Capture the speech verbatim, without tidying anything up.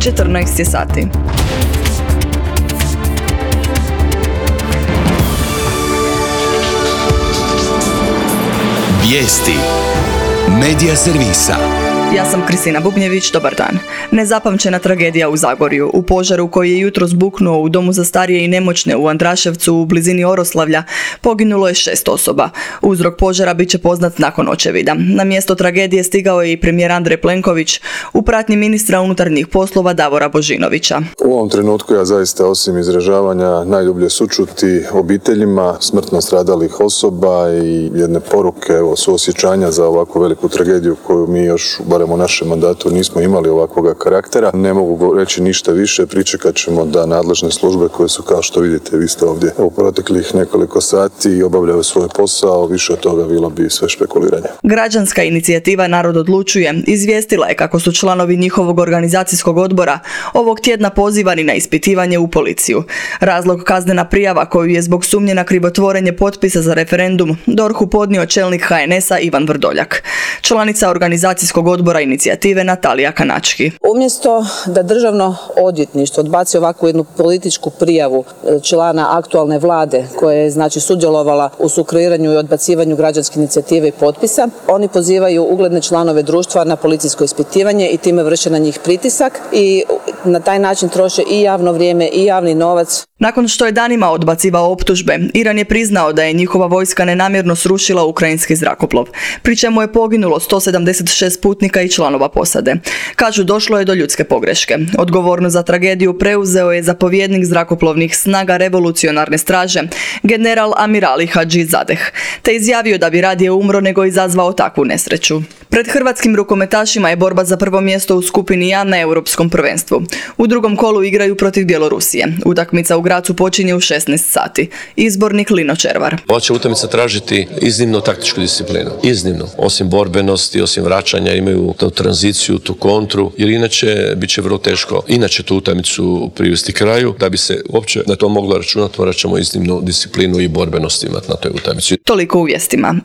četrnaest je sati. Vijesti Medija servisa. Ja sam Kristina Bubnjević, dobar dan. Nezapamćena tragedija u Zagorju. U požaru koji je jutros buknuo u domu za starije i nemoćne u Andraševcu u blizini Oroslavlja poginulo je šest osoba. Uzrok požara bit će poznat nakon očevida. Na mjesto tragedije stigao je i premijer Andrej Plenković u pratnji ministra unutarnjih poslova Davora Božinovića. U ovom trenutku ja zaista osim izražavanja najdublje sućuti obiteljima smrtno stradalih osoba i jedne poruke evo, suosjećanja za ovakvu veliku tragediju koju mi još barem u našem mandatu nismo imali ovakvoga karaktera. Ne mogu reći ništa više, pričekat ćemo da nadležne službe koje su, kao što vidite, vi ste ovdje u proteklih nekoliko sati obavljaju svoj posao, više od toga bilo bi sve špekuliranje. Građanska inicijativa Narod odlučuje izvijestila je kako su članovi njihovog organizacijskog odbora ovog tjedna pozivani na ispitivanje u policiju. Razlog kaznena prijava koju je zbog sumnje na krivotvorenje potpisa za referendum D O R H-u podnio čelnik H N S-a Ivan Vrdoljak. Članica organizacijskog odbora inicijative Natalija Kanački. Umjesto da državno odvjetništvo odbaci ovakvu jednu političku prijavu člana aktualne vlade koja je znači sudjelovala u sukreiranju i odbacivanju građanske inicijative i potpisa, oni pozivaju ugledne članove društva na policijsko ispitivanje i time vrše na njih pritisak i na taj način troše i javno vrijeme i javni novac. Nakon što je danima odbacivao optužbe, Iran je priznao da je njihova vojska nenamjerno srušila ukrajinski zrakoplov, pri čemu je poginulo sto sedamdeset šest putnika i članova posade. Kažu, došlo je do ljudske pogreške. Odgovornost za tragediju preuzeo je zapovjednik zrakoplovnih snaga revolucionarne straže, general Amirali Hadžizadeh, te izjavio da bi radije umro nego izazvao takvu nesreću. Pred hrvatskim rukometašima je borba za prvo mjesto u skupini A na Europskom prvenstvu. U drugom kolu igraju protiv Bjelorusije. Utakmica u Gracu počinje u šesnaest sati. Izbornik Lino Červar. Ova će utakmica tražiti iznimno taktičku disciplinu. Iznimno. Osim borbenosti, osim vraćanja, imaju tu tranziciju, tu kontru, jer inače bit će vrlo teško. Inače tu utakmicu privesti kraju. Da bi se uopće na to moglo računati, morat ćemo iznimnu disciplinu i borbenost imati na toj utakmici. Toliko u vijestima.